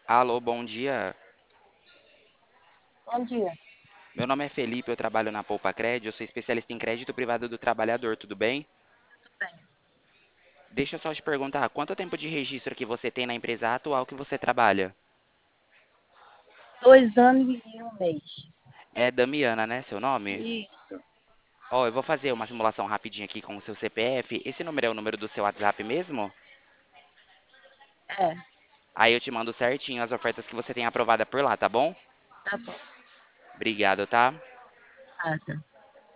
Alô, bom dia. Bom dia. Meu nome é Felipe, eu trabalho na Poupa Cred, eu sou especialista em crédito privado do trabalhador, tudo bem? Tudo bem. Deixa eu só te perguntar, quanto tempo de registro que você tem na empresa atual que você trabalha? 2 anos e um mês. É Damiana, né, seu nome? Isso. Ó, eu vou fazer uma simulação rapidinha aqui com o seu CPF. Esse número é o número do seu WhatsApp mesmo? É, Aí eu te mando certinho as ofertas que você tem aprovada por lá, tá bom? tá bom. Obrigado, tá? Nada.